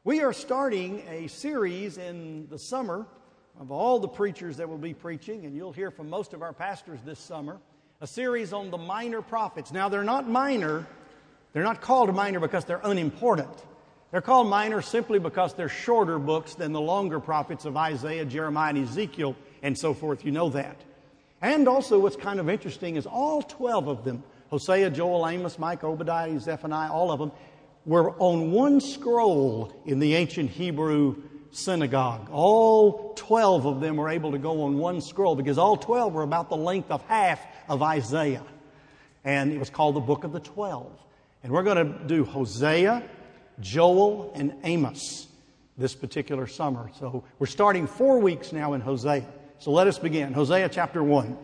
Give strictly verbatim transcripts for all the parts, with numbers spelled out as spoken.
We are starting a series in the summer of all the preachers that will be preaching, and you'll hear from most of our pastors this summer, a series on the minor prophets. Now, they're not minor. They're not called minor because they're unimportant. They're called minor simply because they're shorter books than the longer prophets of Isaiah, Jeremiah, and Ezekiel, and so forth. You know that. And also what's kind of interesting is all twelve of them, Hosea, Joel, Amos, Micah, Obadiah, Zephaniah, all of them, were on one scroll in the ancient Hebrew synagogue. All twelve of them were able to go on one scroll because all twelve were about the length of half of Isaiah. And it was called the Book of the Twelve. And we're going to do Hosea, Joel, and Amos this particular summer. So we're starting four weeks now in Hosea. So let us begin. Hosea chapter one.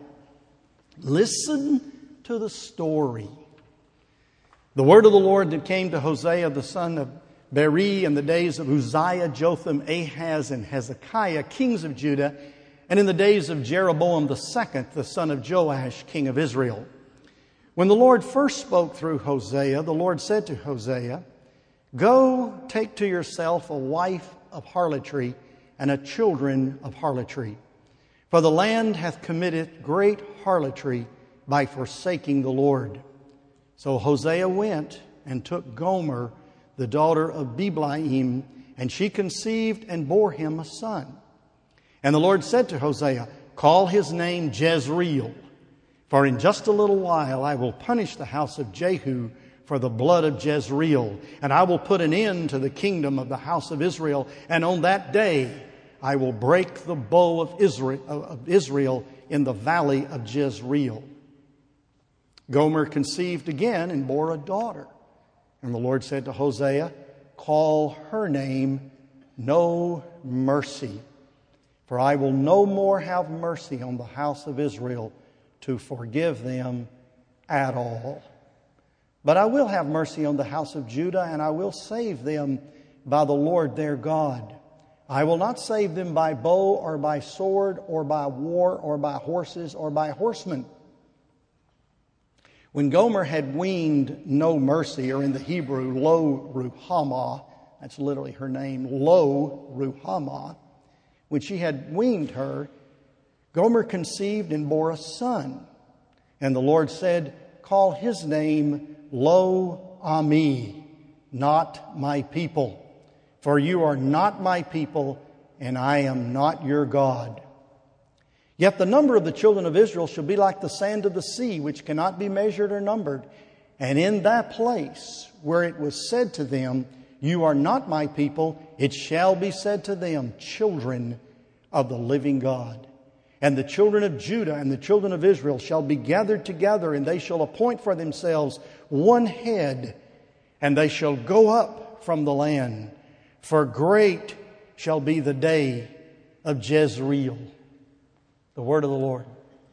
Listen to the story. The word of the Lord that came to Hosea the son of Beri in the days of Uzziah, Jotham, Ahaz, and Hezekiah, kings of Judah, and in the days of Jeroboam the second, the son of Joash, king of Israel. When the Lord first spoke through Hosea, the Lord said to Hosea, "Go, take to yourself a wife of harlotry and a children of harlotry. For the land hath committed great harlotry by forsaking the Lord." So Hosea went and took Gomer, the daughter of Biblaim, and she conceived and bore him a son. And the Lord said to Hosea, "Call his name Jezreel, for in just a little while I will punish the house of Jehu for the blood of Jezreel, and I will put an end to the kingdom of the house of Israel, and on that day I will break the bow of Israel, of Israel in the valley of Jezreel." Gomer conceived again and bore a daughter. And the Lord said to Hosea, "Call her name No Mercy, for I will no more have mercy on the house of Israel to forgive them at all. But I will have mercy on the house of Judah, and I will save them by the Lord their God. I will not save them by bow or by sword or by war or by horses or by horsemen." When Gomer had weaned No Mercy, or in the Hebrew, Lo Ruhamah, that's literally her name, Lo Ruhamah, when she had weaned her, Gomer conceived and bore a son. And the Lord said, "Call his name Lo Ami, not my people. For you are not my people, and I am not your God. Yet the number of the children of Israel shall be like the sand of the sea, which cannot be measured or numbered. And in that place where it was said to them, 'You are not my people,' it shall be said to them, 'Children of the living God.' And the children of Judah and the children of Israel shall be gathered together, and they shall appoint for themselves one head, and they shall go up from the land. For great shall be the day of Jezreel." The word of the Lord.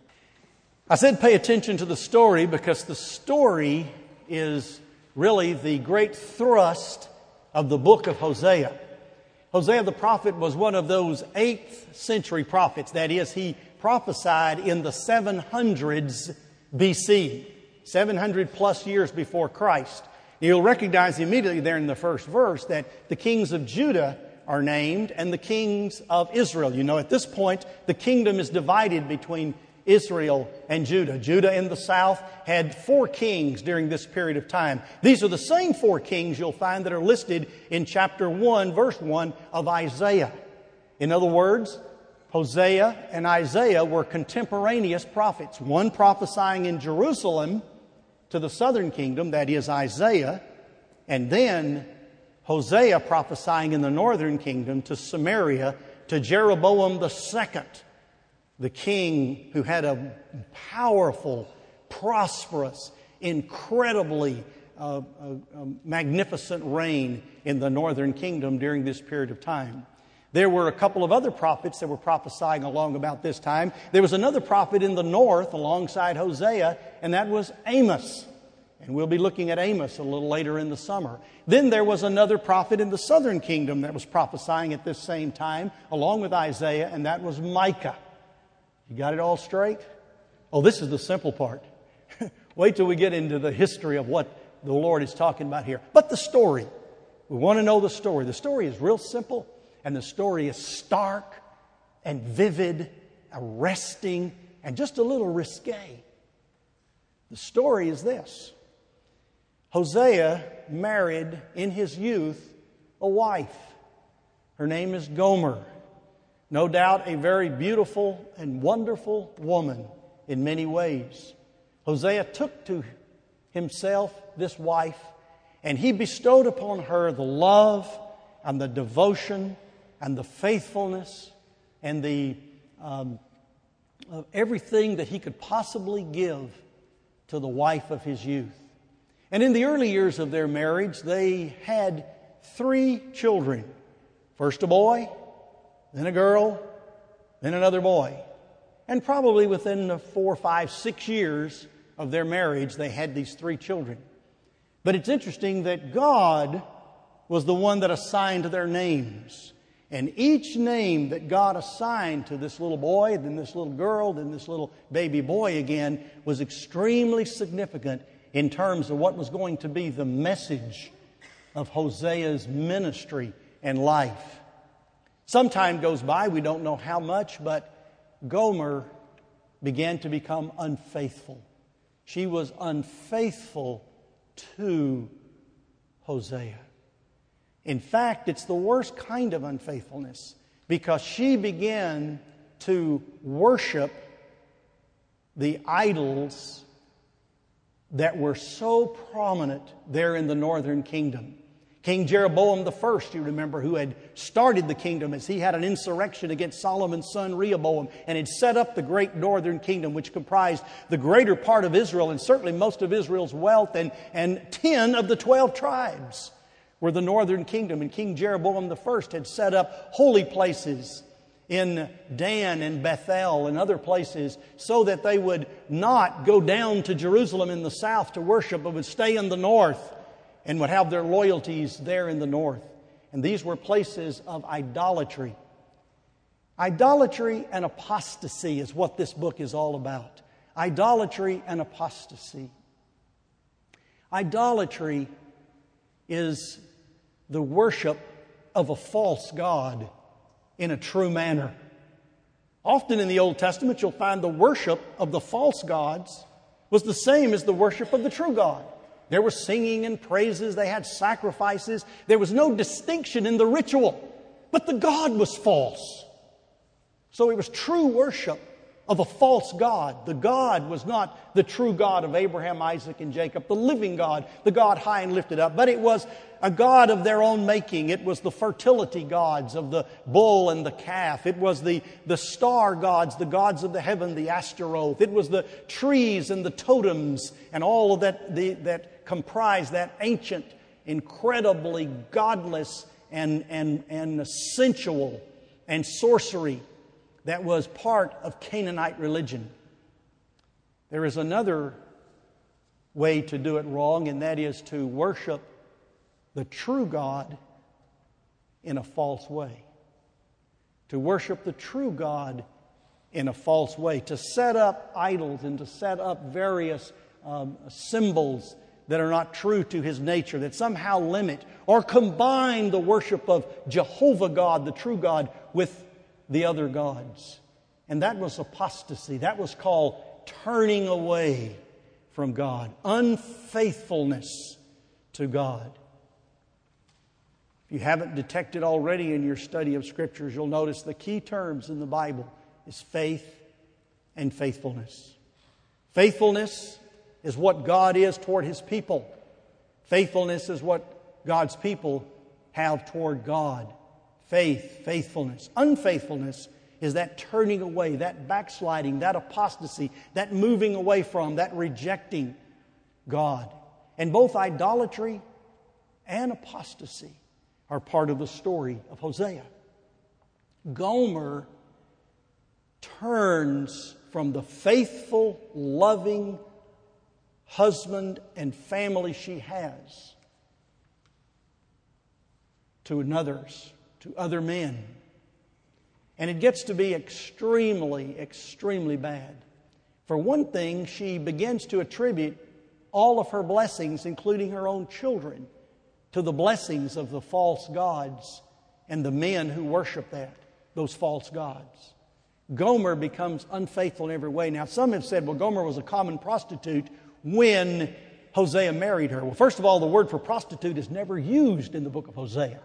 I said pay attention to the story because the story is really the great thrust of the book of Hosea. Hosea the prophet was one of those eighth century prophets. That is, he prophesied in the seven hundreds B C, seven hundred plus years before Christ. You'll recognize immediately there in the first verse that the kings of Judah are named and the kings of Israel. You know, at this point, the kingdom is divided between Israel and Judah. Judah in the south had four kings during this period of time. These are the same four kings you'll find that are listed in chapter one, verse one of Isaiah. In other words, Hosea and Isaiah were contemporaneous prophets, one prophesying in Jerusalem to the southern kingdom, that is Isaiah, and then Hosea prophesying in the northern kingdom to Samaria, to Jeroboam the second, the king who had a powerful, prosperous, incredibly uh, uh, uh, magnificent reign in the northern kingdom during this period of time. There were a couple of other prophets that were prophesying along about this time. There was another prophet in the north alongside Hosea, and that was Amos. And we'll be looking at Amos a little later in the summer. Then there was another prophet in the southern kingdom that was prophesying at this same time, along with Isaiah, and that was Micah. You got it all straight? Oh, this is the simple part. Wait till we get into the history of what the Lord is talking about here. But the story. We want to know the story. The story is real simple, and the story is stark and vivid, arresting, and just a little risque. The story is this. Hosea married in his youth a wife. Her name is Gomer. No doubt a very beautiful and wonderful woman in many ways. Hosea took to himself this wife, and he bestowed upon her the love and the devotion and the faithfulness and the um, of everything that he could possibly give to the wife of his youth. And in the early years of their marriage, they had three children. First a boy, then a girl, then another boy. And probably within the four, five, six years of their marriage, they had these three children. But it's interesting that God was the one that assigned their names. And each name that God assigned to this little boy, then this little girl, then this little baby boy again, was extremely significant in terms of what was going to be the message of Hosea's ministry and life. Some time goes by, we don't know how much, but Gomer began to become unfaithful. She was unfaithful to Hosea. In fact, it's the worst kind of unfaithfulness because she began to worship the idols that were so prominent there in the northern kingdom. King Jeroboam the First, you remember, who had started the kingdom as he had an insurrection against Solomon's son Rehoboam and had set up the great northern kingdom, which comprised the greater part of Israel and certainly most of Israel's wealth, and, and ten of the twelve tribes were the northern kingdom. And King Jeroboam the First had set up holy places in Dan and Bethel and other places so that they would not go down to Jerusalem in the south to worship, but would stay in the north and would have their loyalties there in the north. And these were places of idolatry. Idolatry and apostasy is what this book is all about. Idolatry and apostasy. Idolatry is the worship of a false god in a true manner. Often in the Old Testament, you'll find the worship of the false gods was the same as the worship of the true God. There was singing and praises. They had sacrifices. There was no distinction in the ritual. But the God was false. So it was true worship of a false God. The God was not the true God of Abraham, Isaac, and Jacob, the living God, the God high and lifted up. But it was a God of their own making. It was the fertility gods of the bull and the calf. It was the, the star gods, the gods of the heaven, the Astaroth. It was the trees and the totems and all of that, the, that comprised that ancient, incredibly godless and, and, and sensual and sorcery that was part of Canaanite religion. There is another way to do it wrong, and that is to worship the true God in a false way. To worship the true God in a false way. To set up idols and to set up various um, symbols that are not true to His nature, that somehow limit or combine the worship of Jehovah God, the true God, with the other gods. And that was apostasy. That was called turning away from God. Unfaithfulness to God. If you haven't detected already in your study of Scriptures, you'll notice the key terms in the Bible is faith and faithfulness. Faithfulness is what God is toward His people. Faithfulness is what God's people have toward God. Faith, faithfulness. Unfaithfulness is that turning away, that backsliding, that apostasy, that moving away from, that rejecting God. And both idolatry and apostasy are part of the story of Hosea. Gomer turns from the faithful, loving husband and family she has to another's, to other men. And it gets to be extremely, extremely bad. For one thing, she begins to attribute all of her blessings, including her own children, to the blessings of the false gods and the men who worship that, those false gods. Gomer becomes unfaithful in every way. Now, some have said, well, Gomer was a common prostitute when Hosea married her. Well, first of all, the word for prostitute is never used in the book of Hosea.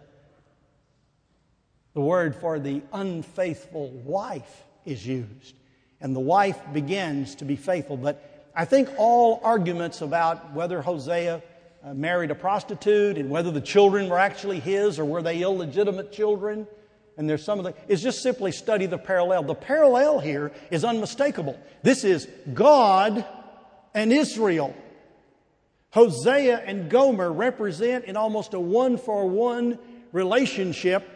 The word for the unfaithful wife is used. And the wife begins to be faithful. But I think all arguments about whether Hosea uh, married a prostitute and whether the children were actually his or were they illegitimate children, and there's some of the, is just simply study the parallel. The parallel here is unmistakable. This is God and Israel. Hosea and Gomer represent in almost a one-for-one relationship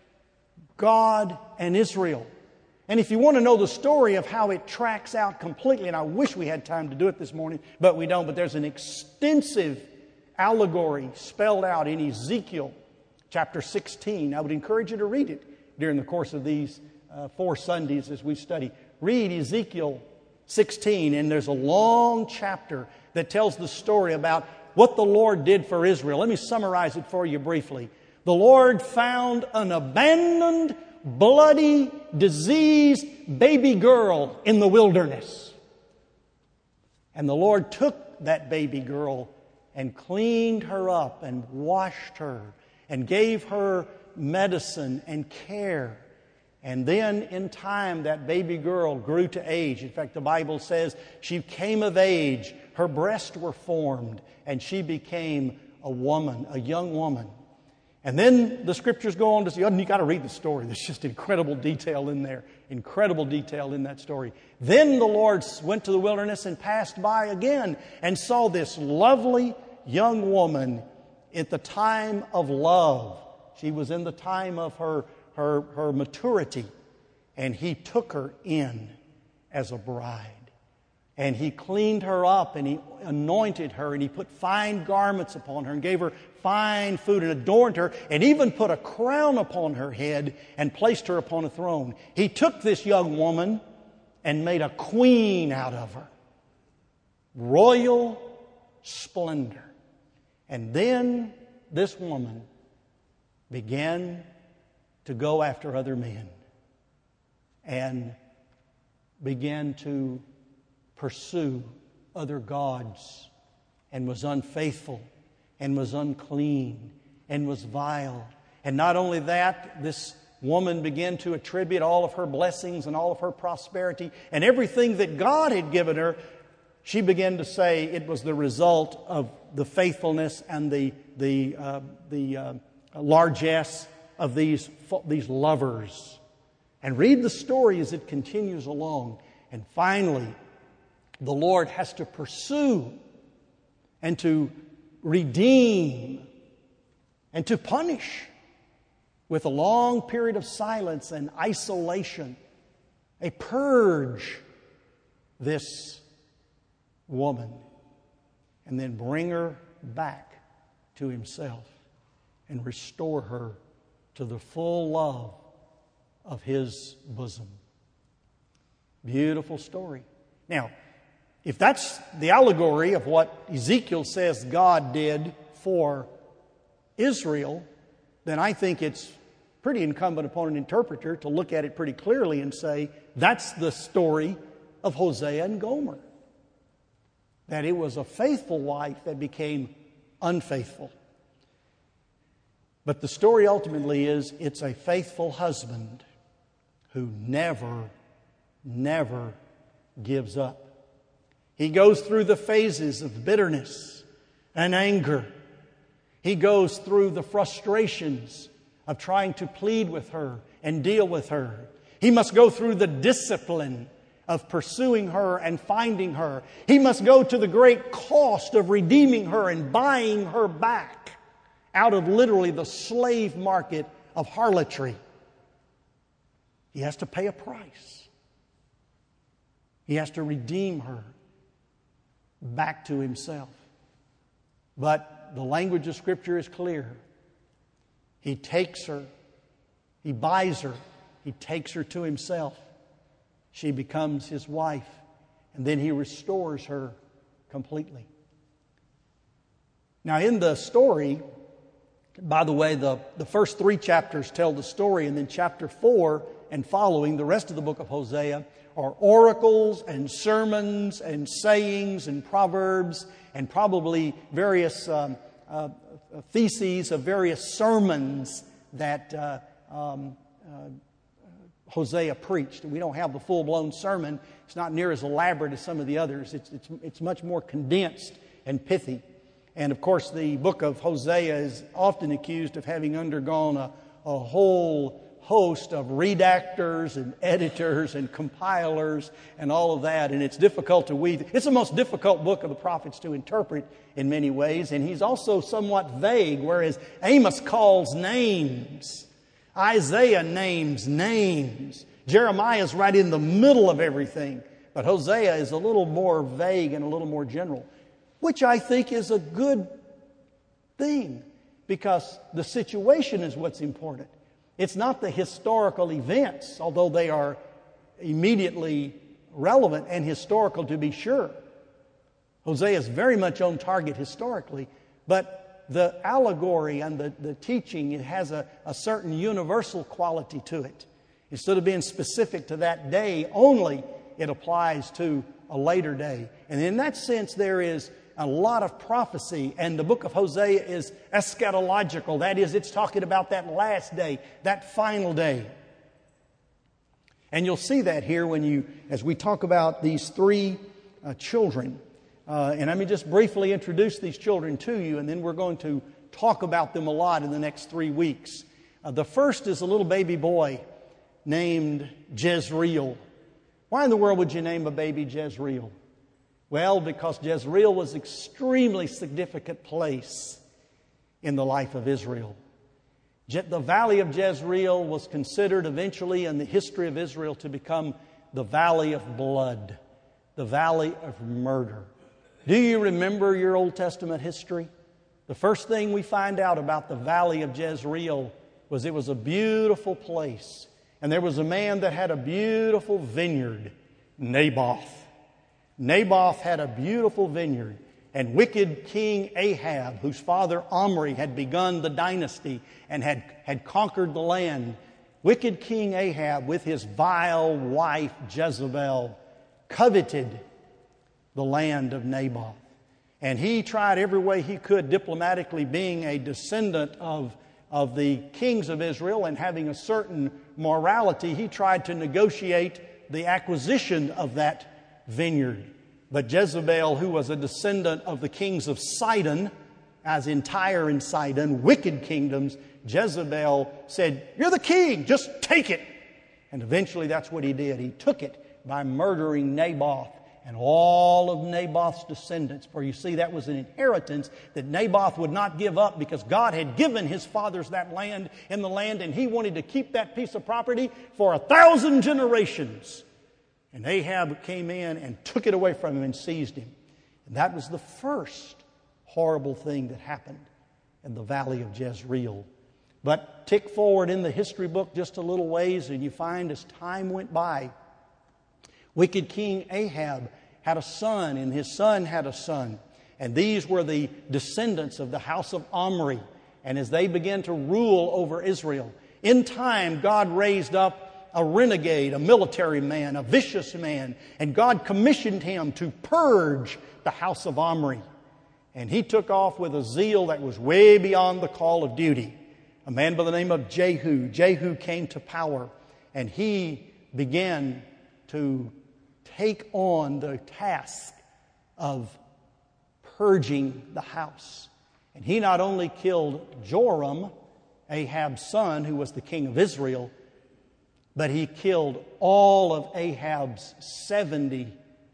God and Israel. And if you want to know the story of how it tracks out completely, and I wish we had time to do it this morning, but we don't, but there's an extensive allegory spelled out in Ezekiel chapter sixteen. I would encourage you to read it during the course of these uh, four Sundays as we study. Read Ezekiel sixteen, and there's a long chapter that tells the story about what the Lord did for Israel. Let me summarize it for you briefly. The Lord found an abandoned, bloody, diseased baby girl in the wilderness. And the Lord took that baby girl and cleaned her up and washed her and gave her medicine and care. And then in time, that baby girl grew to age. In fact, the Bible says she came of age, her breasts were formed, and she became a woman, a young woman. And then the Scriptures go on to say, oh, you got to read the story. There's just incredible detail in there. Incredible detail in that story. Then the Lord went to the wilderness and passed by again and saw this lovely young woman at the time of love. She was in the time of her, her, her maturity. And He took her in as a bride. And He cleaned her up and He anointed her and He put fine garments upon her and gave her fine food and adorned her and even put a crown upon her head and placed her upon a throne. He took this young woman and made a queen out of her. Royal splendor. And then this woman began to go after other men and began to pursue other gods and was unfaithful and was unclean and was vile. And not only that, this woman began to attribute all of her blessings and all of her prosperity and everything that God had given her. She began to say it was the result of the faithfulness and the the uh, the uh, largesse of these these lovers. And read the story as it continues along. And finally, the Lord has to pursue and to redeem and to punish with a long period of silence and isolation, a purge this woman, and then bring her back to Himself and restore her to the full love of His bosom. Beautiful story. Now, if that's the allegory of what Ezekiel says God did for Israel, then I think it's pretty incumbent upon an interpreter to look at it pretty clearly and say, that's the story of Hosea and Gomer. That it was a faithful wife that became unfaithful. But the story ultimately is, it's a faithful husband who never, never gives up. He goes through the phases of bitterness and anger. He goes through the frustrations of trying to plead with her and deal with her. He must go through the discipline of pursuing her and finding her. He must go to the great cost of redeeming her and buying her back out of literally the slave market of harlotry. He has to pay a price. He has to redeem her back to himself. But the language of Scripture is clear. He takes her, he buys her, he takes her to himself. She becomes his wife, and then he restores her completely. Now, in the story, By the way, the, the first three chapters tell the story, and then chapter four and following, the rest of the book of Hosea, are oracles and sermons and sayings and proverbs and probably various um, uh, theses of various sermons that uh, um, uh, Hosea preached. We don't have the full-blown sermon. It's not near as elaborate as some of the others. It's, it's, it's much more condensed and pithy. And of course, the book of Hosea is often accused of having undergone a, a whole host of redactors and editors and compilers and all of that. And it's difficult to weave. It's the most difficult book of the prophets to interpret in many ways. And he's also somewhat vague, whereas Amos calls names. Isaiah names names. Jeremiah is right in the middle of everything. But Hosea is a little more vague and a little more general, which I think is a good thing, because the situation is what's important. It's not the historical events, although they are immediately relevant and historical to be sure. Hosea is very much on target historically, but the allegory and the, the teaching, it has a, a certain universal quality to it. Instead of being specific to that day only, it applies to a later day. And in that sense, there is a lot of prophecy, and the book of Hosea is eschatological. That is, it's talking about that last day, that final day. And you'll see that here when you, as we talk about these three uh, children. Uh, and let me just briefly introduce these children to you, and then we're going to talk about them a lot in the next three weeks. Uh, the first is a little baby boy named Jezreel. Why in the world would you name a baby Jezreel? Well, because Jezreel was an extremely significant place in the life of Israel. Je- the valley of Jezreel was considered eventually in the history of Israel to become the valley of blood, the valley of murder. Do you remember your Old Testament history? The first thing we find out about the valley of Jezreel was it was a beautiful place. And there was a man that had a beautiful vineyard, Naboth. Naboth had a beautiful vineyard, and wicked King Ahab, whose father Omri had begun the dynasty and had, had conquered the land, wicked King Ahab with his vile wife Jezebel coveted the land of Naboth. And he tried every way he could diplomatically, being a descendant of, of the kings of Israel and having a certain morality, he tried to negotiate the acquisition of that vineyard. But Jezebel, who was a descendant of the kings of Sidon, as in Tyre and Sidon, wicked kingdoms, Jezebel said, "You're the king, just take it." And eventually that's what he did. He took it by murdering Naboth and all of Naboth's descendants. For you see, that was an inheritance that Naboth would not give up, because God had given his fathers that land in the land, and he wanted to keep that piece of property for a thousand generations. And Ahab came in and took it away from him and seized him. And that was the first horrible thing that happened in the valley of Jezreel. But tick forward in the history book just a little ways, and you find as time went by, wicked King Ahab had a son, and his son had a son. And these were the descendants of the house of Omri. And as they began to rule over Israel, in time God raised up a renegade, a military man, a vicious man, and God commissioned him to purge the house of Omri. And he took off with a zeal that was way beyond the call of duty. A man by the name of Jehu. Jehu came to power, and he began to take on the task of purging the house. And he not only killed Joram, Ahab's son, who was the king of Israel, but he killed all of Ahab's seventy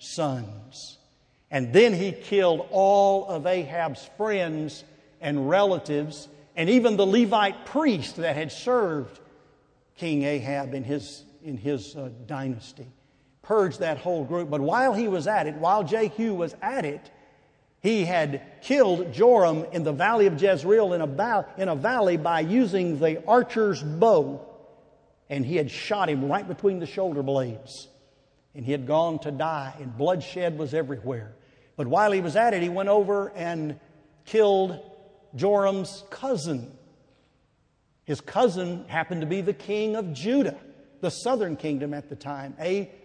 sons. And then he killed all of Ahab's friends and relatives, and even the Levite priest that had served King Ahab in his, in his uh, dynasty. Purged that whole group. But while he was at it, while Jehu was at it, he had killed Joram in the valley of Jezreel in a, ba- in a valley by using the archer's bow. And he had shot him right between the shoulder blades. And he had gone to die, and bloodshed was everywhere. But while he was at it, he went over and killed Joram's cousin, His cousin happened to be the king of Judah, the southern kingdom at the time,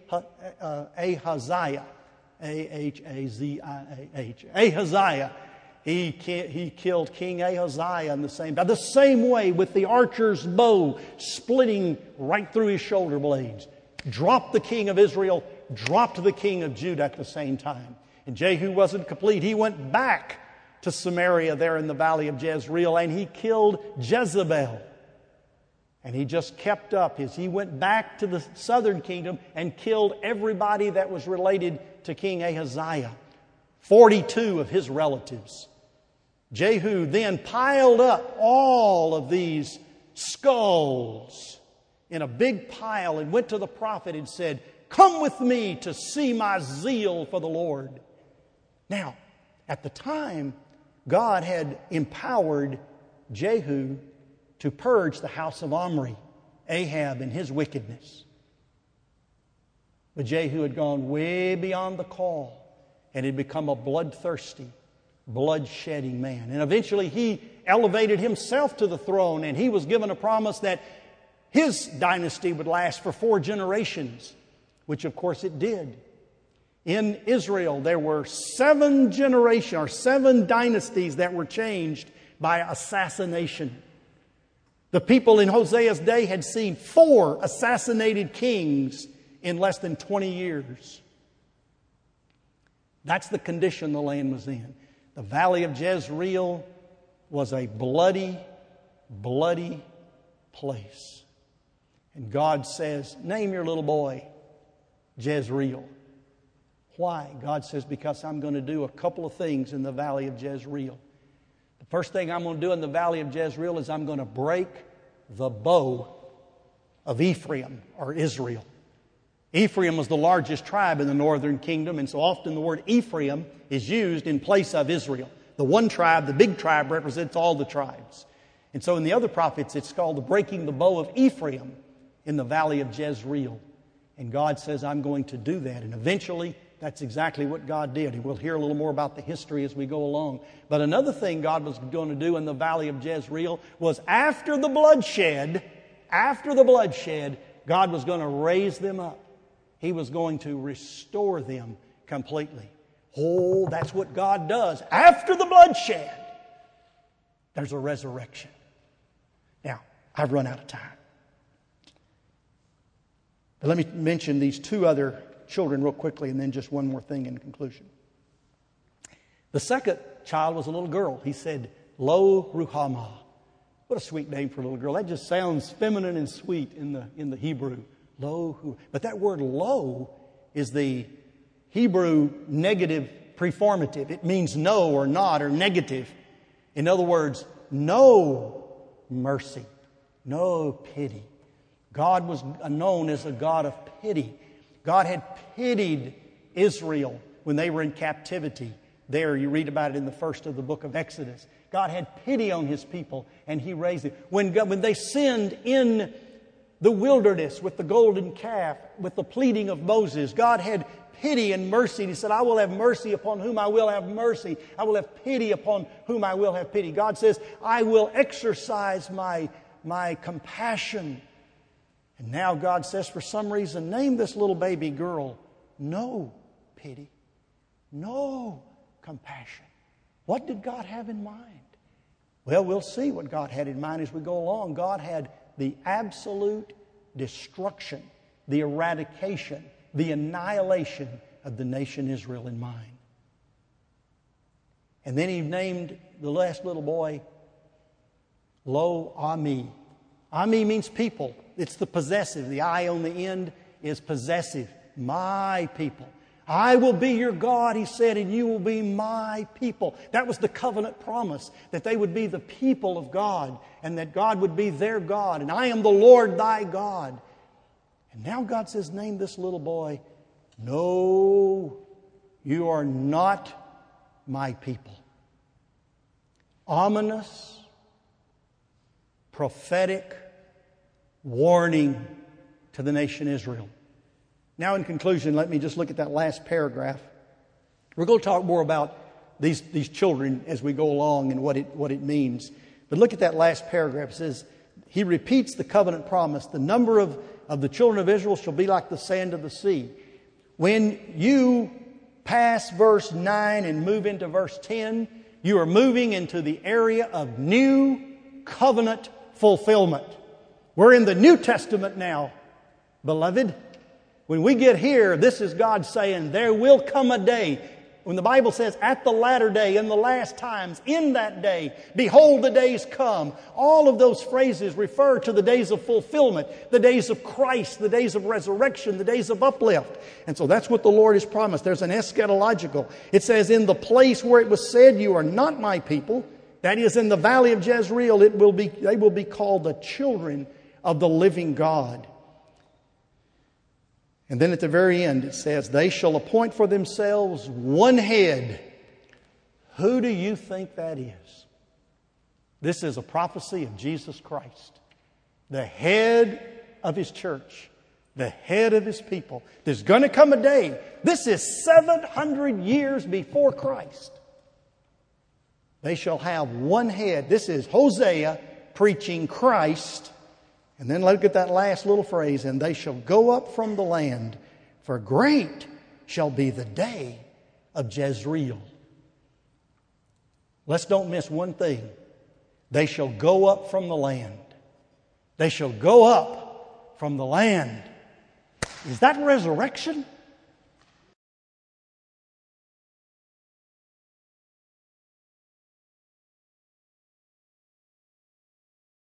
Ahaziah. A H A Z I A H. Ahaziah. He, he killed King Ahaziah in the same, by the same way, with the archer's bow splitting right through his shoulder blades. Dropped the king of Israel, dropped the king of Judah at the same time. And Jehu wasn't complete. He went back to Samaria there in the valley of Jezreel, and he killed Jezebel. And he just kept up his, he went back to the southern kingdom and killed everybody that was related to King Ahaziah. forty-two of his relatives. Jehu then piled up all of these skulls in a big pile and went to the prophet and said, "Come with me to see my zeal for the Lord." Now, at the time, God had empowered Jehu to purge the house of Omri, Ahab, and his wickedness. But Jehu had gone way beyond the call and had become a bloodthirsty, blood-shedding man. And eventually he elevated himself to the throne, and he was given a promise that his dynasty would last for four generations, which of course it did. In Israel, there were seven generations, or seven dynasties that were changed by assassination. The people in Hosea's day had seen four assassinated kings in less than twenty years. That's the condition the land was in. The valley of Jezreel was a bloody, bloody place. And God says, name your little boy Jezreel. Why? God says, because I'm going to do a couple of things in the valley of Jezreel. The first thing I'm going to do in the valley of Jezreel is I'm going to break the bow of Ephraim, or Israel. Ephraim was the largest tribe in the northern kingdom, and so often the word Ephraim is used in place of Israel. The one tribe, the big tribe, represents all the tribes. And so in the other prophets, it's called the breaking the bow of Ephraim in the valley of Jezreel. And God says, I'm going to do that. And eventually, that's exactly what God did. And we'll hear a little more about the history as we go along. But another thing God was going to do in the valley of Jezreel was after the bloodshed, after the bloodshed, God was going to raise them up. He was going to restore them completely. Oh, that's what God does. After the bloodshed, there's a resurrection. Now, I've run out of time. But let me mention these two other children real quickly, and then just one more thing in conclusion. The second child was a little girl. He said, Lo Ruhamah. What a sweet name for a little girl. That just sounds feminine and sweet in the, in the Hebrew. Lo, but that word lo is the Hebrew negative preformative. It means no or not or negative. In other words, no mercy, no pity. God was known as a God of pity. God had pitied Israel when they were in captivity. There, you read about it in the first of the book of Exodus. God had pity on His people, and He raised them. When, God, when they sinned in the wilderness with the golden calf, with the pleading of Moses, God had pity and mercy. He said, I will have mercy upon whom I will have mercy. I will have pity upon whom I will have pity. God says, I will exercise my, my compassion. And now God says, for some reason, name this little baby girl no pity, no compassion. What did God have in mind? Well, we'll see what God had in mind as we go along. God had the absolute destruction, the eradication, the annihilation of the nation Israel in mind. And then He named the last little boy Lo Ami. Ami means people. It's the possessive. The I on the end is possessive. My people. I will be your God, He said, and you will be my people. That was the covenant promise, that they would be the people of God and that God would be their God. And I am the Lord thy God. And now God says, name this little boy. No, you are not my people. Ominous, prophetic warning to the nation Israel. Now, in conclusion, let me just look at that last paragraph. We're going to talk more about these, these children as we go along and what it, what it means. But look at that last paragraph. It says, he repeats the covenant promise. The number of, of the children of Israel shall be like the sand of the sea. When you pass verse nine and move into verse ten, you are moving into the area of new covenant fulfillment. We're in the New Testament now, beloved. When we get here, this is God saying, there will come a day. When the Bible says, at the latter day, in the last times, in that day, behold the days come. All of those phrases refer to the days of fulfillment, the days of Christ, the days of resurrection, the days of uplift. And so that's what the Lord has promised. There's an eschatological. It says, in the place where it was said, you are not my people, that is in the valley of Jezreel, it will be, they will be called the children of the living God. And then at the very end it says, they shall appoint for themselves one head. Who do you think that is? This is a prophecy of Jesus Christ, the head of His church, the head of His people. There's going to come a day. This is seven hundred years before Christ. They shall have one head. This is Hosea preaching Christ. And then look at that last little phrase, and they shall go up from the land, for great shall be the day of Jezreel. Let's don't miss one thing. They shall go up from the land. They shall go up from the land. Is that resurrection?